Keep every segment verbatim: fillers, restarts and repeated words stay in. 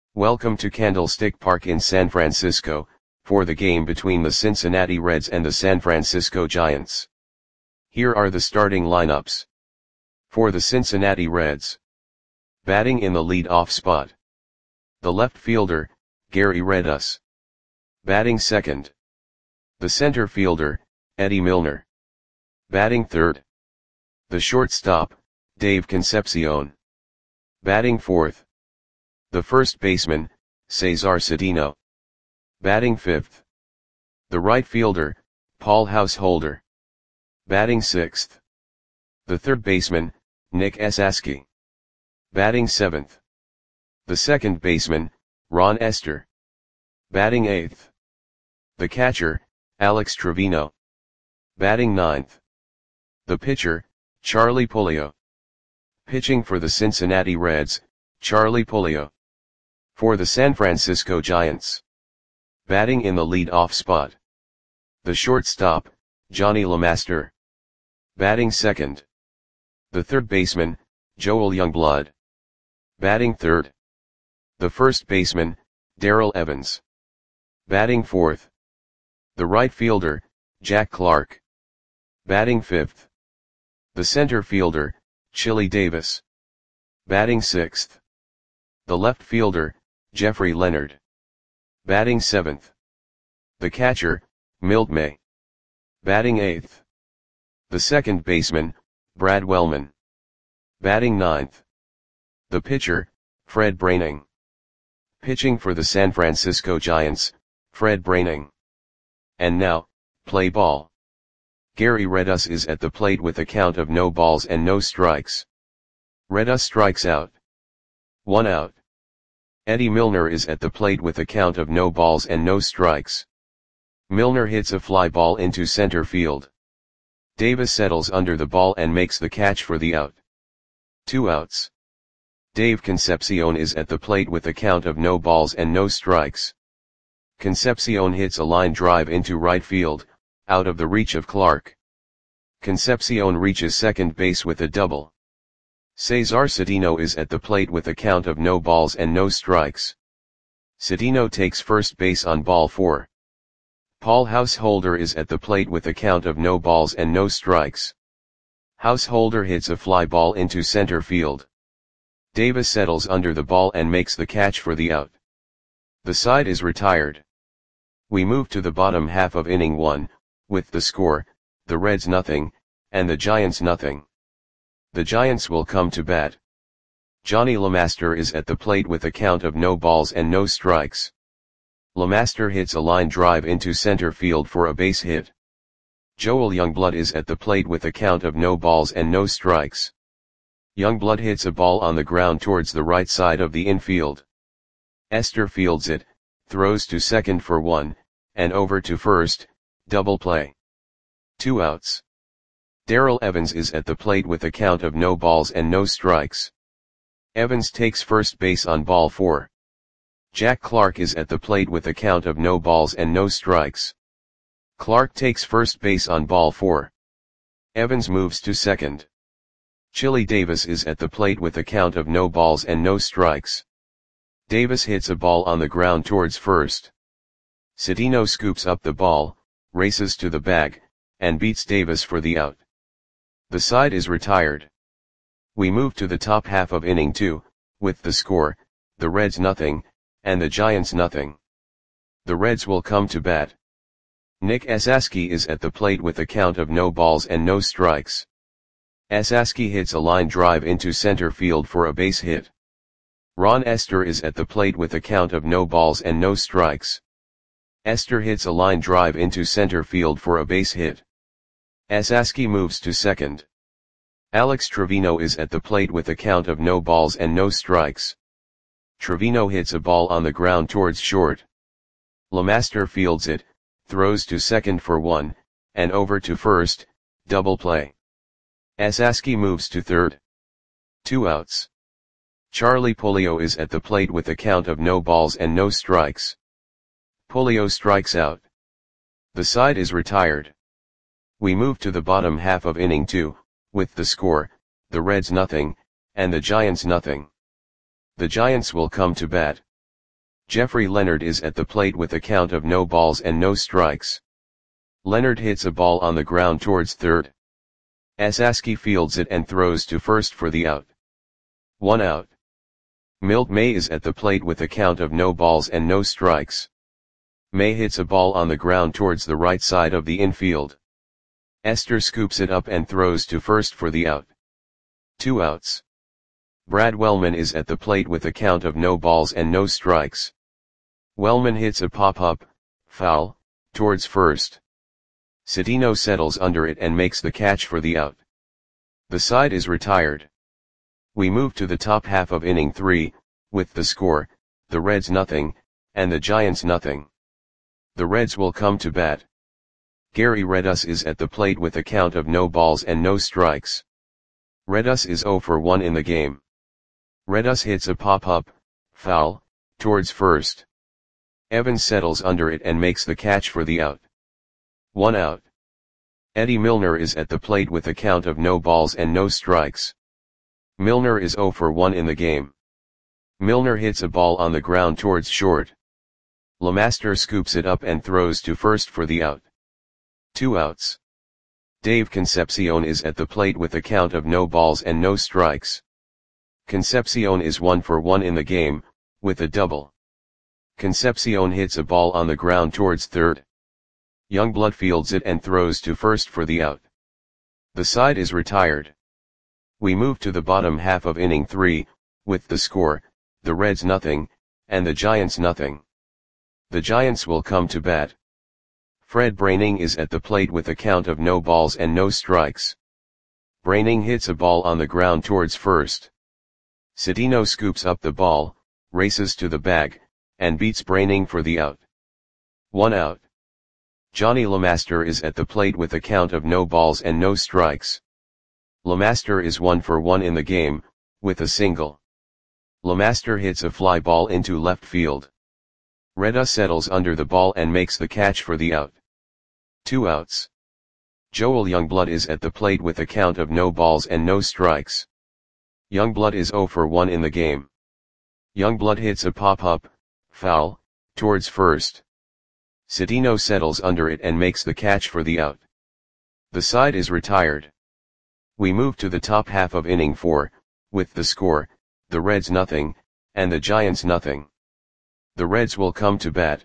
Welcome to Candlestick Park in San Francisco, for the game between the Cincinnati Reds and the San Francisco Giants. Here are the starting lineups. For the Cincinnati Reds. Batting in the lead-off spot. The left fielder, Gary Redus. Batting second. The center fielder, Eddie Milner. Batting third. The shortstop, Dave Concepcion. Batting fourth. The first baseman, Cesar Cedeno. Batting fifth. The right fielder, Paul Householder. Batting sixth. The third baseman, Nick Esasky. Batting seventh. The second baseman, Ron Estes. Batting eighth. The catcher, Alex Trevino. Batting ninth. The pitcher, Charlie Puleo. Pitching for the Cincinnati Reds, Charlie Puleo. For the San Francisco Giants. Batting in the lead-off spot. The shortstop, Johnny LeMaster. Batting second. The third baseman, Joel Youngblood. Batting third. The first baseman, Darrell Evans. Batting fourth. The right fielder, Jack Clark. Batting fifth. The center fielder, Chili Davis. Batting sixth. The left fielder, Jeffrey Leonard. Batting seventh. The catcher, Milt May. Batting eighth. The second baseman, Brad Wellman. Batting ninth. The pitcher, Fred Braining. Pitching for the San Francisco Giants, Fred Braining. And now, play ball. Gary Redus is at the plate with a count of no balls and no strikes. Redus strikes out. One out. Eddie Milner is at the plate with a count of no balls and no strikes. Milner hits a fly ball into center field. Davis settles under the ball and makes the catch for the out. Two outs. Dave Concepcion is at the plate with a count of no balls and no strikes. Concepcion hits a line drive into right field, out of the reach of Clark. Concepcion reaches second base with a double. Cesar Cedeno is at the plate with a count of no balls and no strikes. Cedeno takes first base on ball four. Paul Householder is at the plate with a count of no balls and no strikes. Householder hits a fly ball into center field. Davis settles under the ball and makes the catch for the out. The side is retired. We move to the bottom half of inning one, with the score, the Reds nothing, and the Giants nothing. The Giants will come to bat. Johnny LeMaster is at the plate with a count of no balls and no strikes. LeMaster hits a line drive into center field for a base hit. Joel Youngblood is at the plate with a count of no balls and no strikes. Youngblood hits a ball on the ground towards the right side of the infield. Estes fields it, throws to second for one, and over to first, double play. Two outs. Darrell Evans is at the plate with a count of no balls and no strikes. Evans takes first base on ball four. Jack Clark is at the plate with a count of no balls and no strikes. Clark takes first base on ball four. Evans moves to second. Chili Davis is at the plate with a count of no balls and no strikes. Davis hits a ball on the ground towards first. Cedeno scoops up the ball, races to the bag, and beats Davis for the out. The side is retired. We move to the top half of inning two, with the score, the Reds nothing, and the Giants nothing. The Reds will come to bat. Nick Esasky is at the plate with a count of no balls and no strikes. Esasky hits a line drive into center field for a base hit. Ron Estes is at the plate with a count of no balls and no strikes. Estes hits a line drive into center field for a base hit. Esasky moves to second. Alex Trevino is at the plate with a count of no balls and no strikes. Trevino hits a ball on the ground towards short. LeMaster fields it, throws to second for one, and over to first, double play. Esasky moves to third. Two outs. Charlie Puleo is at the plate with a count of no balls and no strikes. Puleo strikes out. The side is retired. We move to the bottom half of inning two, with the score, the Reds nothing, and the Giants nothing. The Giants will come to bat. Jeffrey Leonard is at the plate with a count of no balls and no strikes. Leonard hits a ball on the ground towards third. Esaski fields it and throws to first for the out. One out. Milt May is at the plate with a count of no balls and no strikes. May hits a ball on the ground towards the right side of the infield. Esther scoops it up and throws to first for the out. Two outs. Brad Wellman is at the plate with a count of no balls and no strikes. Wellman hits a pop-up, foul, towards first. Cedeno settles under it and makes the catch for the out. The side is retired. We move to the top half of inning three, with the score, the Reds nothing, and the Giants nothing. The Reds will come to bat. Gary Redus is at the plate with a count of no balls and no strikes. Redus is oh for one in the game. Redus hits a pop-up, foul, towards first. Evans settles under it and makes the catch for the out. One out. Eddie Milner is at the plate with a count of no balls and no strikes. Milner is oh for one in the game. Milner hits a ball on the ground towards short. LeMaster scoops it up and throws to first for the out. Two outs. Dave Concepcion is at the plate with a count of no balls and no strikes. Concepcion is one for one in the game, with a double. Concepcion hits a ball on the ground towards third. Youngblood fields it and throws to first for the out. The side is retired. We move to the bottom half of inning three, with the score, the Reds nothing, and the Giants nothing. The Giants will come to bat. Fred Braining is at the plate with a count of no balls and no strikes. Braining hits a ball on the ground towards first. Cedeno scoops up the ball, races to the bag, and beats Braining for the out. One out. Johnny LeMaster is at the plate with a count of no balls and no strikes. LeMaster is one for one in the game, with a single. LeMaster hits a fly ball into left field. Redus settles under the ball and makes the catch for the out. Two outs. Joel Youngblood is at the plate with a count of no balls and no strikes. Youngblood is oh for one in the game. Youngblood hits a pop-up, foul, towards first. Cedeno settles under it and makes the catch for the out. The side is retired. We move to the top half of inning four, with the score, the Reds nothing, and the Giants nothing. The Reds will come to bat.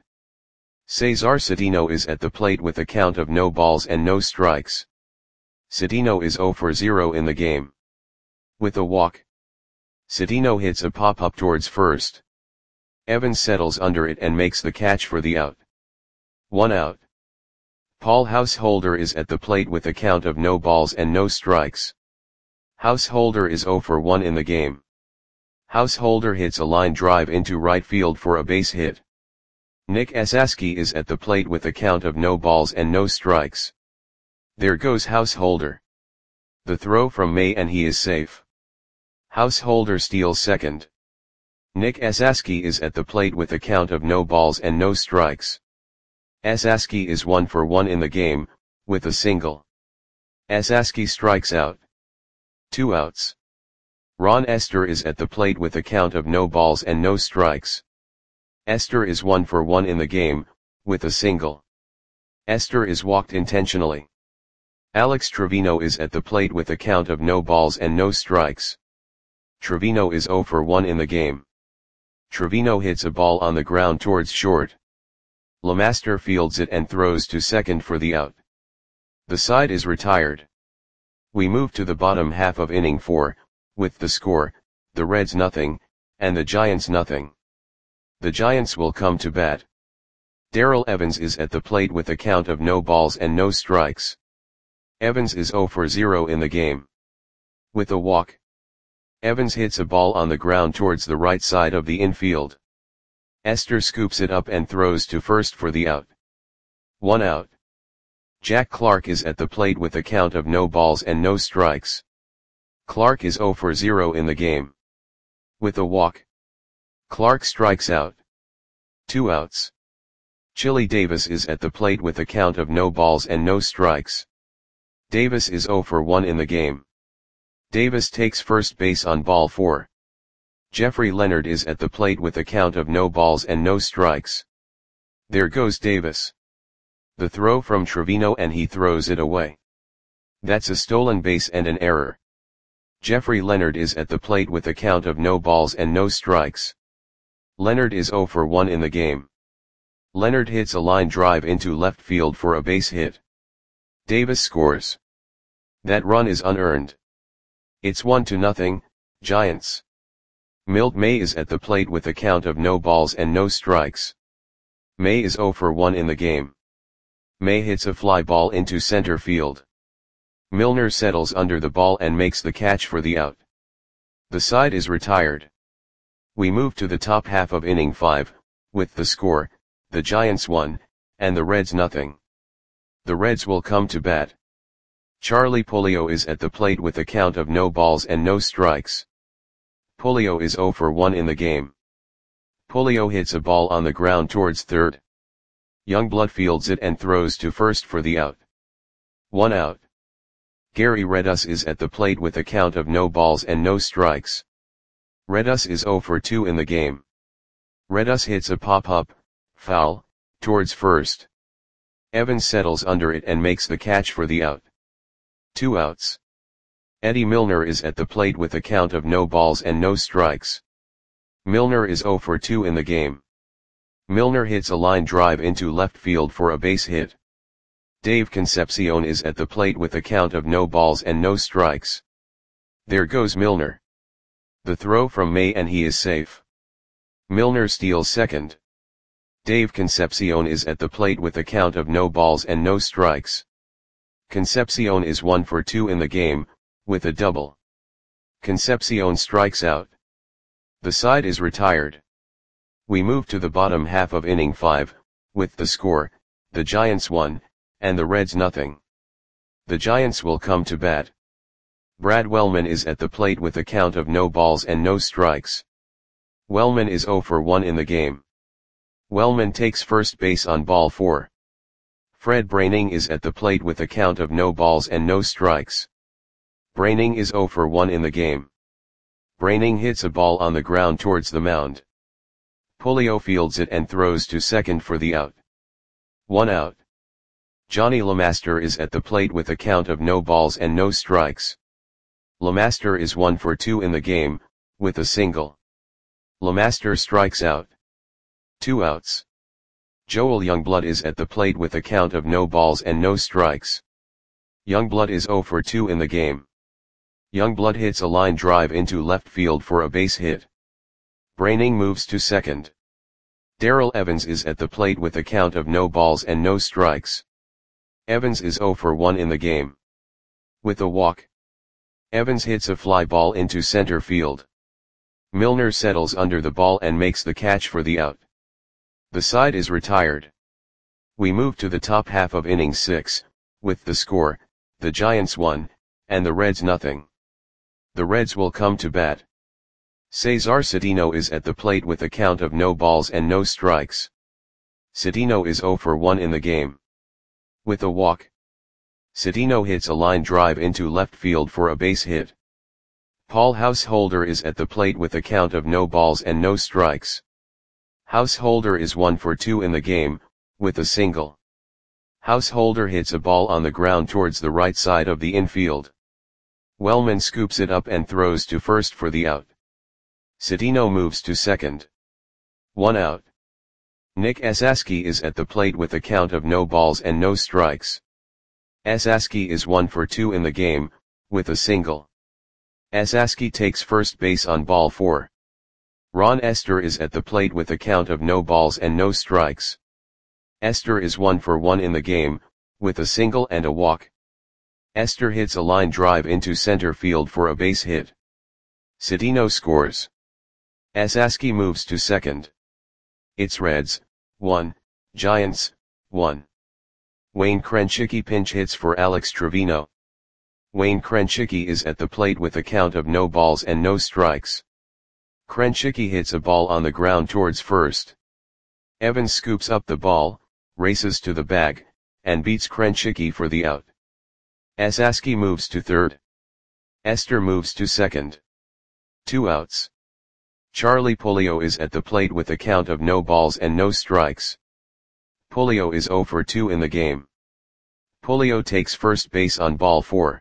Cesar Cedeno is at the plate with a count of no balls and no strikes. Cedeno is oh for zero in the game. With a walk. Cedeno hits a pop-up towards first. Evans settles under it and makes the catch for the out. One out. Paul Householder is at the plate with a count of no balls and no strikes. Householder is oh for one in the game. Householder hits a line drive into right field for a base hit. Nick Esaski is at the plate with a count of no balls and no strikes. There goes Householder. The throw from May and he is safe. Householder steals second. Nick Esaski is at the plate with a count of no balls and no strikes. Esaski is one for one in the game, with a single. Esaski strikes out. Two outs. Ron Esther is at the plate with a count of no balls and no strikes. Esther is one for one in the game, with a single. Esther is walked intentionally. Alex Trevino is at the plate with a count of no balls and no strikes. Trevino is oh for one in the game. Trevino hits a ball on the ground towards short. LeMaster fields it and throws to second for the out. The side is retired. We move to the bottom half of inning four, with the score, the Reds nothing, and the Giants nothing. The Giants will come to bat. Darrell Evans is at the plate with a count of no balls and no strikes. Evans is oh for zero in the game. With a walk. Evans hits a ball on the ground towards the right side of the infield. Esther scoops it up and throws to first for the out. One out. Jack Clark is at the plate with a count of no balls and no strikes. Clark is oh for zero in the game. With a walk. Clark strikes out. Two outs. Chili Davis is at the plate with a count of no balls and no strikes. Davis is oh for one in the game. Davis takes first base on ball four. Jeffrey Leonard is at the plate with a count of no balls and no strikes. There goes Davis. The throw from Trevino and he throws it away. That's a stolen base and an error. Jeffrey Leonard is at the plate with a count of no balls and no strikes. Leonard is zero for one in the game. Leonard hits a line drive into left field for a base hit. Davis scores. That run is unearned. It's one to nothing, Giants. Milt May is at the plate with a count of no balls and no strikes. May is zero for one in the game. May hits a fly ball into center field. Milner settles under the ball and makes the catch for the out. The side is retired. We move to the top half of inning five, with the score, the Giants one, and the Reds nothing. The Reds will come to bat. Charlie Pulido is at the plate with a count of no balls and no strikes. Pulido is zero for one in the game. Pulido hits a ball on the ground towards third. Youngblood fields it and throws to first for the out. One out. Gary Redus is at the plate with a count of no balls and no strikes. Redus is zero for two in the game. Redus hits a pop-up, foul, towards first. Evans settles under it and makes the catch for the out. Two outs. Eddie Milner is at the plate with a count of no balls and no strikes. Milner is zero for two in the game. Milner hits a line drive into left field for a base hit. Dave Concepcion is at the plate with a count of no balls and no strikes. There goes Milner. The throw from May and he is safe. Milner steals second. Dave Concepcion is at the plate with a count of no balls and no strikes. Concepcion is one for two in the game, with a double. Concepcion strikes out. The side is retired. We move to the bottom half of inning five, with the score, the Giants one, and the Reds nothing. The Giants will come to bat. Brad Wellman is at the plate with a count of no balls and no strikes. Wellman is zero for one in the game. Wellman takes first base on ball four. Fred Braining is at the plate with a count of no balls and no strikes. Braining is zero for one in the game. Braining hits a ball on the ground towards the mound. Pulido fields it and throws to second for the out. One out. Johnny LeMaster is at the plate with a count of no balls and no strikes. LeMaster is one for two in the game, with a single. LeMaster strikes out. Two outs. Joel Youngblood is at the plate with a count of no balls and no strikes. Youngblood is zero for two in the game. Youngblood hits a line drive into left field for a base hit. Braining moves to second. Darrell Evans is at the plate with a count of no balls and no strikes. Evans is zero for one in the game. With a walk. Evans hits a fly ball into center field. Milner settles under the ball and makes the catch for the out. The side is retired. We move to the top half of inning six, with the score, the Giants one, and the Reds nothing. The Reds will come to bat. Cesar Cedeno is at the plate with a count of no balls and no strikes. Cedeno is zero for one in the game. With a walk. Cedeno hits a line drive into left field for a base hit. Paul Householder is at the plate with a count of no balls and no strikes. Householder is one for two in the game, with a single. Householder hits a ball on the ground towards the right side of the infield. Wellman scoops it up and throws to first for the out. Cedeno moves to second. One out. Nick Esaski is at the plate with a count of no balls and no strikes. Esaski is one for two in the game, with a single. Esaski takes first base on ball four. Ron Esther is at the plate with a count of no balls and no strikes. Esther is one for one in the game, with a single and a walk. Esther hits a line drive into center field for a base hit. Cedeno scores. Esaski moves to second. It's Reds, one, Giants, one. Wayne Krenchicki pinch hits for Alex Trevino. Wayne Krenchicki is at the plate with a count of no balls and no strikes. Krenchicki hits a ball on the ground towards first. Evans scoops up the ball, races to the bag, and beats Krenchicki for the out. Esaski moves to third. Esther moves to second. Two outs. Charlie Puleo is at the plate with a count of no balls and no strikes. Puleo is zero for two in the game. Puleo takes first base on ball four.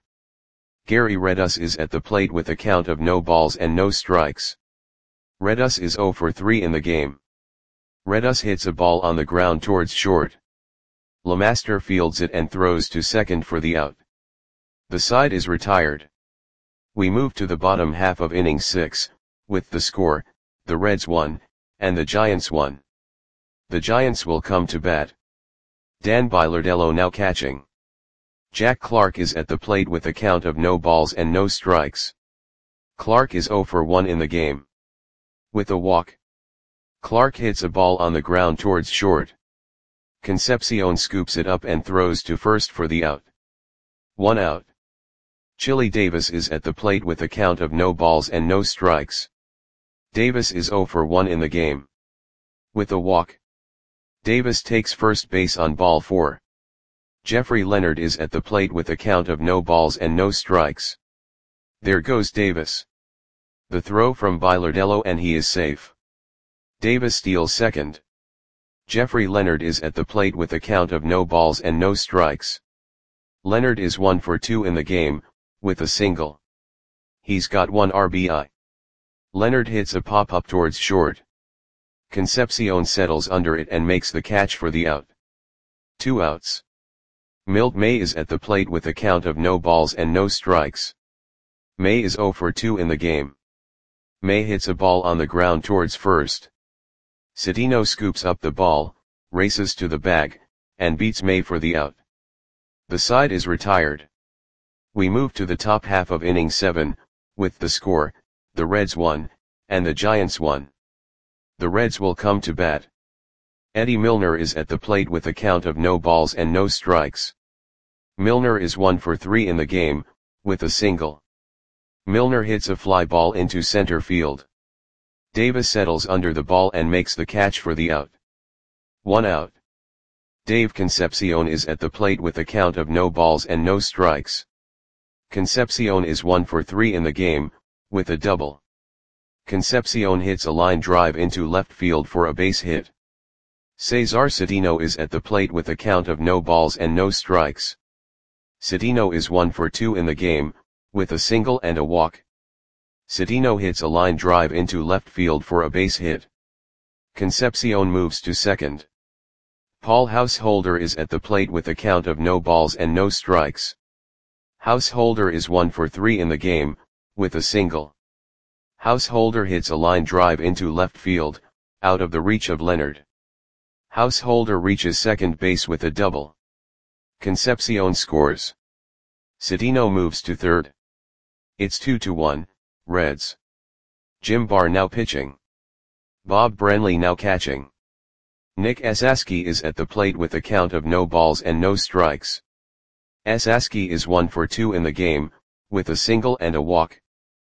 Gary Redus is at the plate with a count of no balls and no strikes. Redus is zero for three in the game. Redus hits a ball on the ground towards short. LeMaster fields it and throws to second for the out. The side is retired. We move to the bottom half of inning six, with the score, the Reds won, and the Giants won. The Giants will come to bat. Dan Bilardello now catching. Jack Clark is at the plate with a count of no balls and no strikes. Clark is zero for one in the game. With a walk, Clark hits a ball on the ground towards short. Concepcion scoops it up and throws to first for the out. One out. Chili Davis is at the plate with a count of no balls and no strikes. Davis is zero for one in the game. With a walk, Davis takes first base on ball four. Jeffrey Leonard is at the plate with a count of no balls and no strikes. There goes Davis. The throw from Bilardello and he is safe. Davis steals second. Jeffrey Leonard is at the plate with a count of no balls and no strikes. Leonard is one for two in the game, with a single. He's got one R B I. Leonard hits a pop-up towards short. Concepcion settles under it and makes the catch for the out. Two outs. Milt May is at the plate with a count of no balls and no strikes. May is zero for two in the game. May hits a ball on the ground towards first. Cedeno scoops up the ball, races to the bag, and beats May for the out. The side is retired. We move to the top half of inning seven, with the score, the Reds won, and the Giants won. The Reds will come to bat. Eddie Milner is at the plate with a count of no balls and no strikes. Milner is one for three in the game, with a single. Milner hits a fly ball into center field. Davis settles under the ball and makes the catch for the out. One out. Dave Concepcion is at the plate with a count of no balls and no strikes. Concepcion is one for three in the game, with a double. Concepcion hits a line drive into left field for a base hit. Cesar Cedeno is at the plate with a count of no balls and no strikes. Cedeno is one for two in the game, with a single and a walk. Cedeno hits a line drive into left field for a base hit. Concepcion moves to second. Paul Householder is at the plate with a count of no balls and no strikes. Householder is one for three in the game, with a single. Householder hits a line drive into left field, out of the reach of Leonard. Householder reaches second base with a double. Concepcion scores. Cedeno moves to third. It's two to one, Reds. Jim Barr now pitching. Bob Brenly now catching. Nick Esaski is at the plate with a count of no balls and no strikes. Esaski is one for two in the game, with a single and a walk.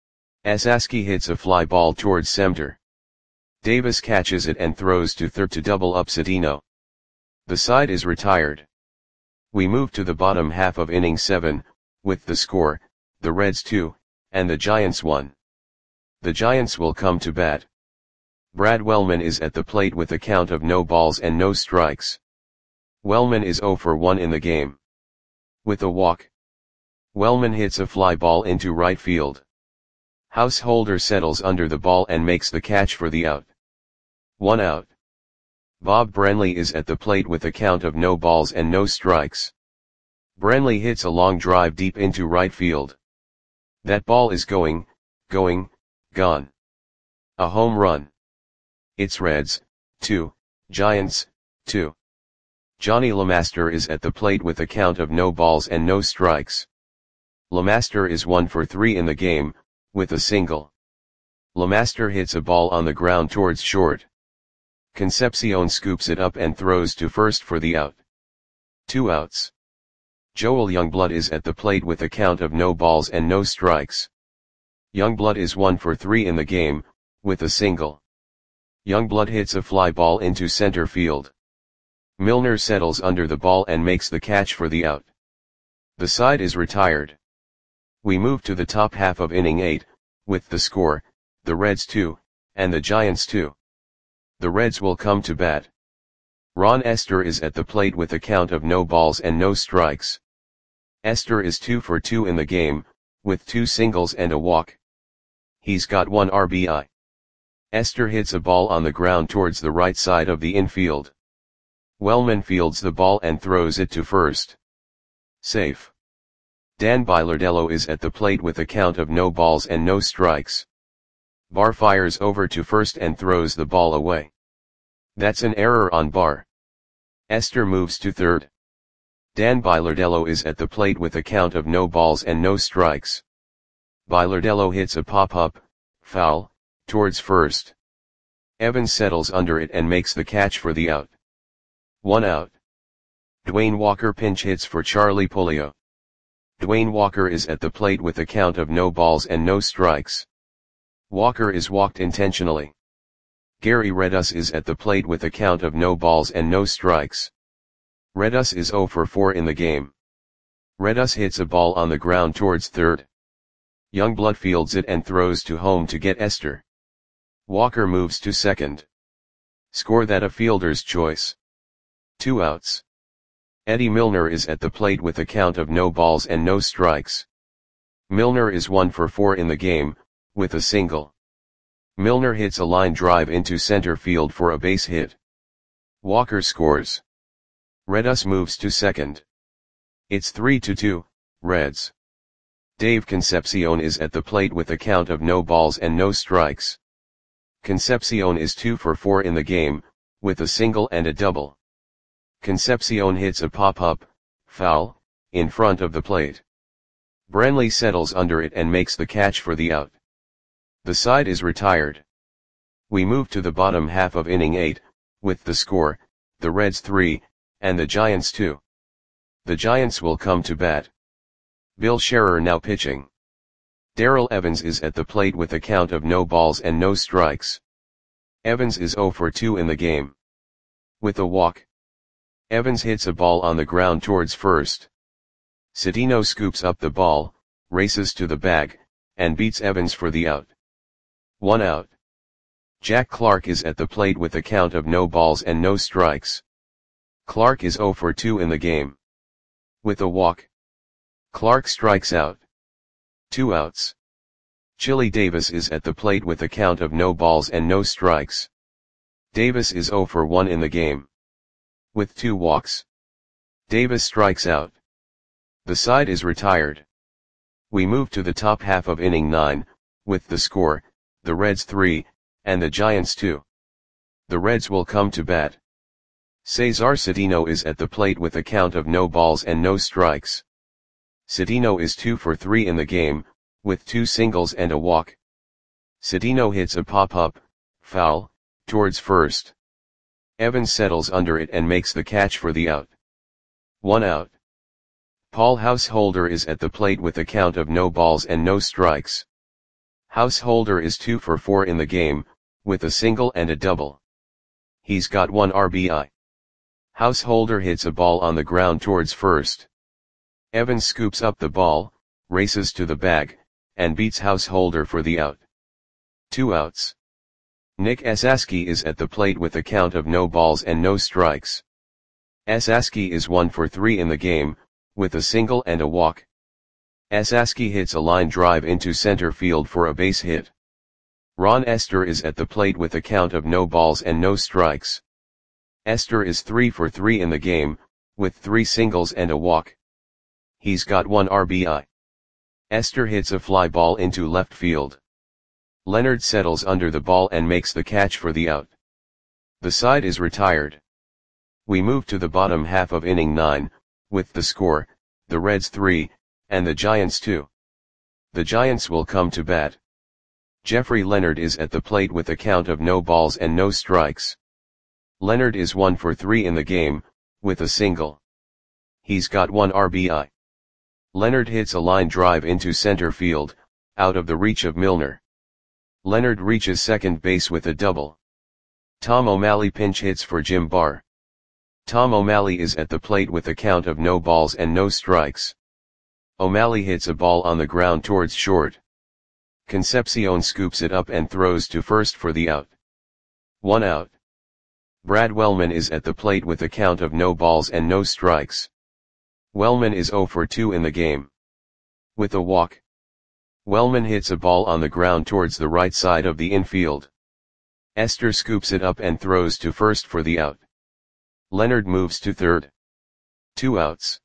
Esaski hits a fly ball towards center. Davis catches it and throws to third to double up Cedeno. The side is retired. We move to the bottom half of inning seven, with the score, the Reds two, and the Giants one. The Giants will come to bat. Brad Wellman is at the plate with a count of no balls and no strikes. Wellman is zero for one in the game. With a walk, Wellman hits a fly ball into right field. Householder settles under the ball and makes the catch for the out. One out. Bob Brenly is at the plate with a count of no balls and no strikes. Brenly hits a long drive deep into right field. That ball is going, going, gone. A home run. It's Reds, two, Giants, two. Johnny LeMaster is at the plate with a count of no balls and no strikes. LeMaster is one for three in the game, with a single. LeMaster hits a ball on the ground towards short. Concepcion scoops it up and throws to first for the out. Two outs. Joel Youngblood is at the plate with a count of no balls and no strikes. Youngblood is one for three in the game, with a single. Youngblood hits a fly ball into center field. Milner settles under the ball and makes the catch for the out. The side is retired. We move to the top half of inning eight, with the score, the Reds two, and the Giants too. The Reds will come to bat. Ron Esther is at the plate with a count of no balls and no strikes. Esther is two for two in the game, with two singles and a walk. He's got one R B I. Esther hits a ball on the ground towards the right side of the infield. Wellman fields the ball and throws it to first. Safe. Dan Bilardello is at the plate with a count of no balls and no strikes. Barr fires over to first and throws the ball away. That's an error on Barr. Esther moves to third. Dan Bilardello is at the plate with a count of no balls and no strikes. Bilardello hits a pop-up, foul, towards first. Evans settles under it and makes the catch for the out. One out. Dwayne Walker pinch hits for Charlie Pullio. Dwayne Walker is at the plate with a count of no balls and no strikes. Walker is walked intentionally. Gary Redus is at the plate with a count of no balls and no strikes. Redus is zero for four in the game. Redus hits a ball on the ground towards third. Youngblood fields it and throws to home to get Esther. Walker moves to second. Score that a fielder's choice. Two outs. Eddie Milner is at the plate with a count of no balls and no strikes. Milner is one for four in the game, with a single. Milner hits a line drive into center field for a base hit. Walker scores. Redus moves to second. It's three to two, Reds. Dave Concepcion is at the plate with a count of no balls and no strikes. Concepcion is two for four in the game, with a single and a double. Concepcion hits a pop-up, foul, in front of the plate. Brantley settles under it and makes the catch for the out. The side is retired. We move to the bottom half of inning eight, with the score, the Reds three, and the Giants two. The Giants will come to bat. Bill Scherer now pitching. Darrell Evans is at the plate with a count of no balls and no strikes. Evans is zero for two in the game. With a walk. Evans hits a ball on the ground towards first. Cedeno scoops up the ball, races to the bag, and beats Evans for the out. One out. Jack Clark is at the plate with a count of no balls and no strikes. Clark is zero for two in the game. With a walk. Clark strikes out. Two outs. Chili Davis is at the plate with a count of no balls and no strikes. Davis is zero for one in the game. With two walks. Davis strikes out. The side is retired. We move to the top half of inning nine, with the score, the Reds three, and the Giants two. The Reds will come to bat. Cesar Cedeno is at the plate with a count of no balls and no strikes. Cedeno is two for three in the game, with two singles and a walk. Cedeno hits a pop-up, foul, towards first. Evans settles under it and makes the catch for the out. One out. Paul Householder is at the plate with a count of no balls and no strikes. Householder is two for four in the game, with a single and a double. He's got one R B I. Householder hits a ball on the ground towards first. Evans scoops up the ball, races to the bag, and beats Householder for the out. Two outs. Nick Esaski is at the plate with a count of no balls and no strikes. Esaski is one for three in the game, with a single and a walk. Esaski hits a line drive into center field for a base hit. Ron Esther is at the plate with a count of no balls and no strikes. Esther is three for three in the game, with three singles and a walk. He's got one R B I. Esther hits a fly ball into left field. Leonard settles under the ball and makes the catch for the out. The side is retired. We move to the bottom half of inning nine, with the score, the Reds three, and the Giants two. The Giants will come to bat. Jeffrey Leonard is at the plate with a count of no balls and no strikes. Leonard is one for three in the game, with a single. He's got one R B I. Leonard hits a line drive into center field, out of the reach of Milner. Leonard reaches second base with a double. Tom O'Malley pinch hits for Jim Barr. Tom O'Malley is at the plate with a count of no balls and no strikes. O'Malley hits a ball on the ground towards short. Concepcion scoops it up and throws to first for the out. One out. Brad Wellman is at the plate with a count of no balls and no strikes. Wellman is zero for two in the game. With a walk. Wellman hits a ball on the ground towards the right side of the infield. Esther scoops it up and throws to first for the out. Leonard moves to third. Two outs.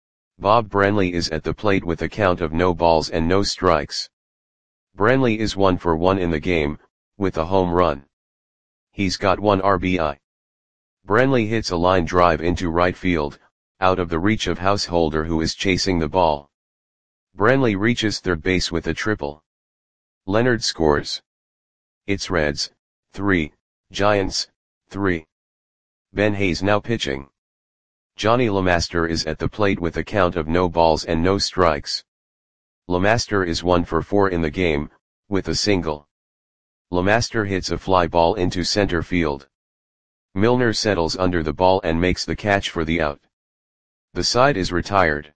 Bob Branley is at the plate with a count of no balls and no strikes. Branley is one for one in the game, with a home run. He's got one R B I. Branley hits a line drive into right field, out of the reach of Householder, who is chasing the ball. Branley reaches third base with a triple. Leonard scores. It's Reds, three, Giants, three. Ben Hayes now pitching. Johnny LeMaster is at the plate with a count of no balls and no strikes. LeMaster is one for four in the game, with a single. LeMaster hits a fly ball into center field. Milner settles under the ball and makes the catch for the out. The side is retired.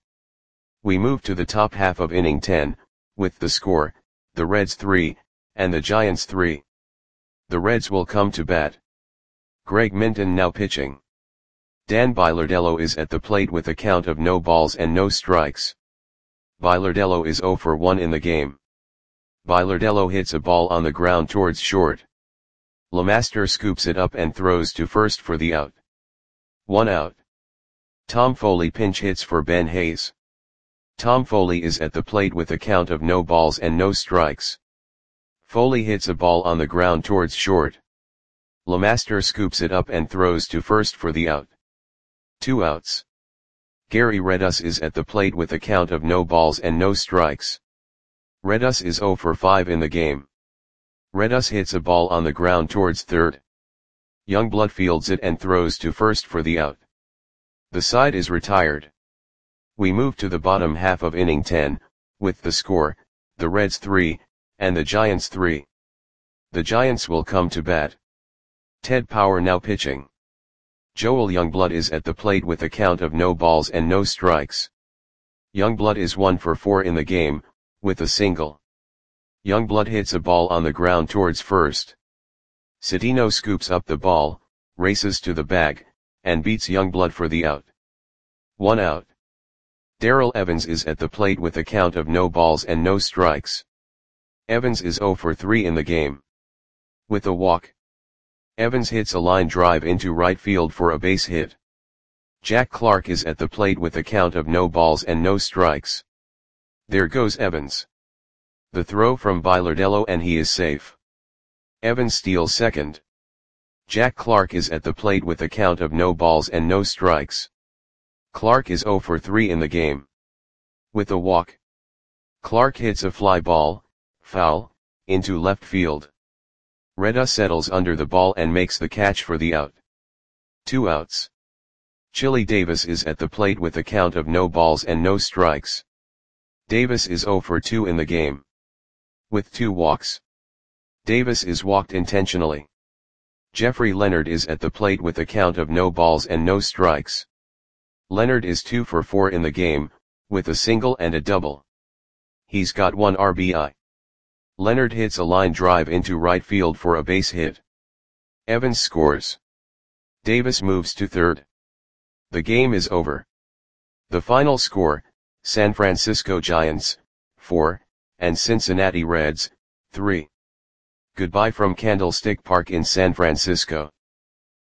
We move to the top half of inning ten, with the score, the Reds three, and the Giants three. The Reds will come to bat. Greg Minton now pitching. Dan Bilardello is at the plate with a count of no balls and no strikes. Bilardello is zero for one in the game. Bilardello hits a ball on the ground towards short. LeMaster scoops it up and throws to first for the out. One out. Tom Foley pinch hits for Ben Hayes. Tom Foley is at the plate with a count of no balls and no strikes. Foley hits a ball on the ground towards short. LeMaster scoops it up and throws to first for the out. Two outs. Gary Redus is at the plate with a count of no balls and no strikes. Redus is zero for five in the game. Redus hits a ball on the ground towards third. Youngblood fields it and throws to first for the out. The side is retired. We move to the bottom half of inning ten, with the score, the Reds three, and the Giants three. The Giants will come to bat. Ted Power now pitching. Joel Youngblood is at the plate with a count of no balls and no strikes. Youngblood is one for four in the game, with a single. Youngblood hits a ball on the ground towards first. Cedeno scoops up the ball, races to the bag, and beats Youngblood for the out. One out. Darrell Evans is at the plate with a count of no balls and no strikes. Evans is zero for three in the game. With a walk. Evans hits a line drive into right field for a base hit. Jack Clark is at the plate with a count of no balls and no strikes. There goes Evans. The throw from Bilardello and he is safe. Evans steals second. Jack Clark is at the plate with a count of no balls and no strikes. Clark is zero for three in the game. With a walk. Clark hits a fly ball, foul, into left field. Redus settles under the ball and makes the catch for the out. Two outs. Chili Davis is at the plate with a count of no balls and no strikes. Davis is zero for two in the game. With two walks. Davis is walked intentionally. Jeffrey Leonard is at the plate with a count of no balls and no strikes. Leonard is two for four in the game, with a single and a double. He's got one R B I. Leonard hits a line drive into right field for a base hit. Evans scores. Davis moves to third. The game is over. The final score, San Francisco Giants, four, and Cincinnati Reds, three. Goodbye from Candlestick Park in San Francisco.